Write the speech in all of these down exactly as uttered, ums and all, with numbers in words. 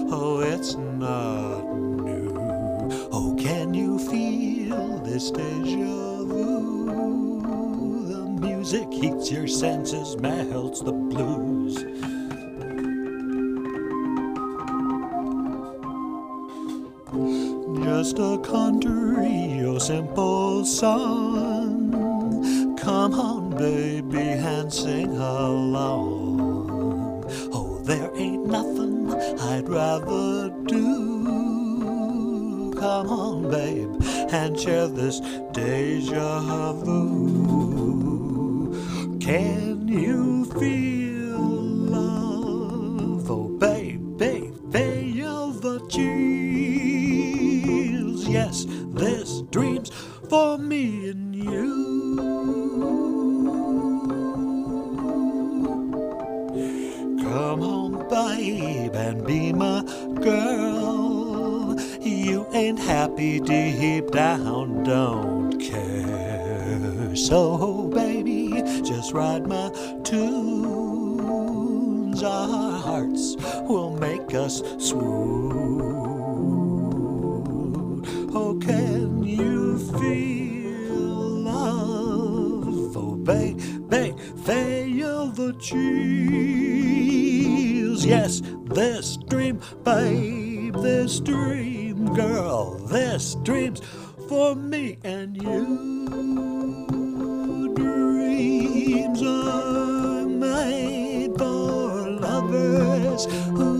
Oh, it's not new. Oh, can you feel this deja vu? The music heats your senses, melts the blues. Just a country or simple song. Come on, baby, and sing along. Oh, there ain't nothing I'd rather do. Come on, babe, and share this deja vu. Can you feel love? Oh, baby, feel the chills. Yes, this dream's for me and you. Come on, babe, and be my girl. You ain't happy deep down, don't care. So, baby, just ride my tunes. Our hearts will make us swoon. Oh, can you feel love? Oh, baby, feel the chills. Yes, this dream, babe, this dream, girl, this dream's for me and you. Dreams are made for lovers who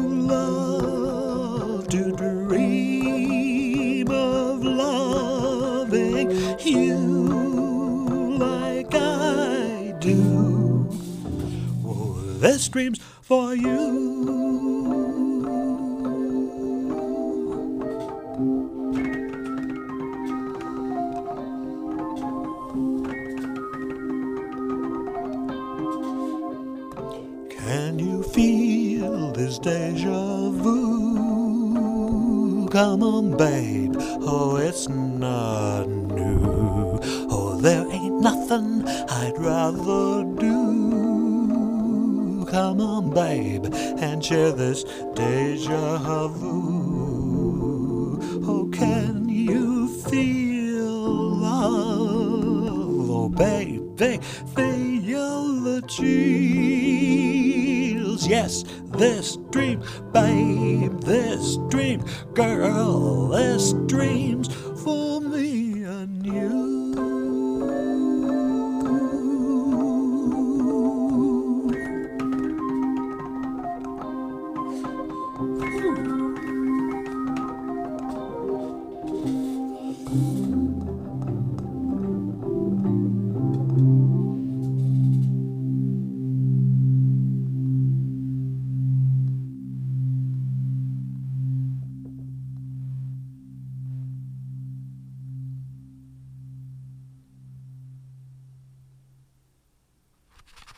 love to dream of loving you like I do. Oh, this dream's for you. Can you feel this deja vu? Come on, babe, oh, it's not new. Oh, there ain't nothing I'd rather do. Come on, babe, and share this deja vu. Oh, can you feel love? Oh, baby, feel the chills. Yes, this dream, babe, this dream, girl, this dream's